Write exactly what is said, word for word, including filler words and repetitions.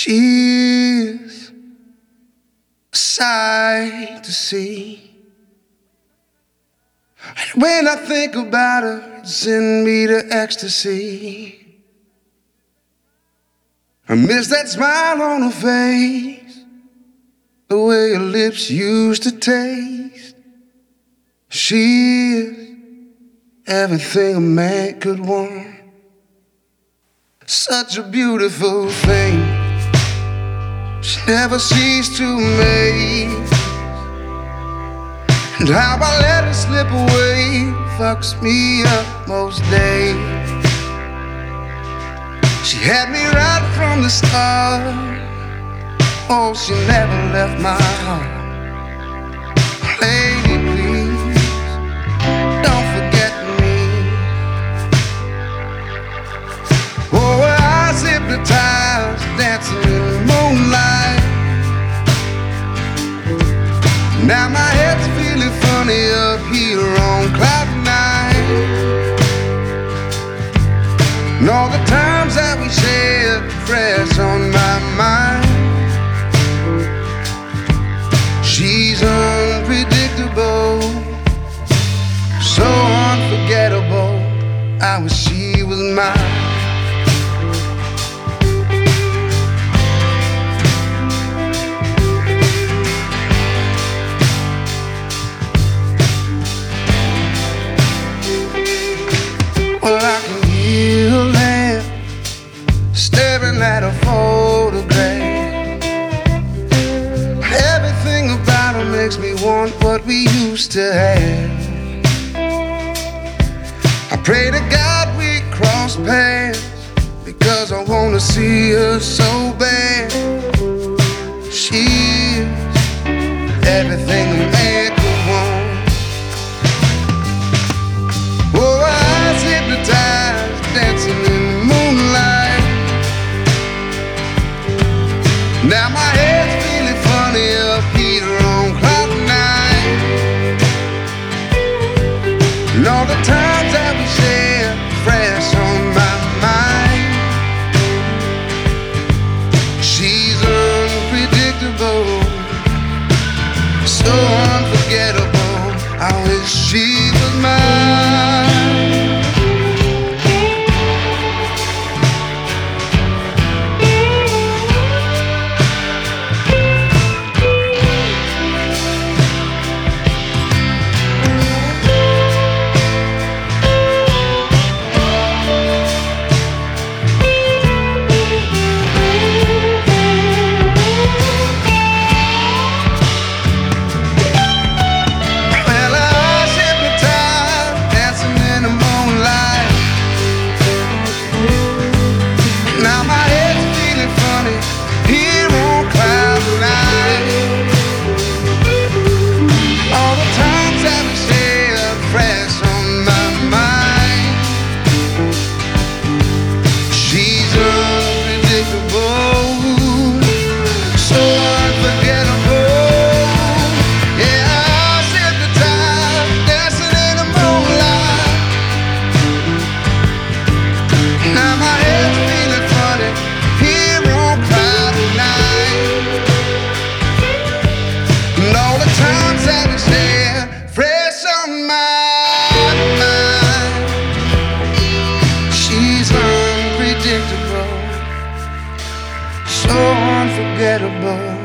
She's a sight to see. And when I think about her, it's in me to ecstasy. I miss that smile on her face, the way her lips used to taste. She is everything a man could want. Such a beautiful thing. She never ceased to amaze. And how I let her slip away fucks me up most days. She had me right from the start. Oh, she never left my heart. Lady, please, don't forget me. Oh, her eyes hypnotized, dancing in the moonlight. Now my head's feeling funny up here on cloud nine. And all the times that we shared fresh on my mind. She's unpredictable, so unforgettable. I wish she was mine. Well, I can hear her laugh, staring at a photograph. Everything about her makes me want what we used to have. I pray to God we cross paths, because I wanna see her so bad. She's everything a man could want. Oh, eyes hypnotized, dancing in the moonlight. Now my head's feeling funny up here on cloud nine. And all the times that we shared fresh on my mind. She's unpredictable, so unforgettable. I wish she was mine. So unforgettable.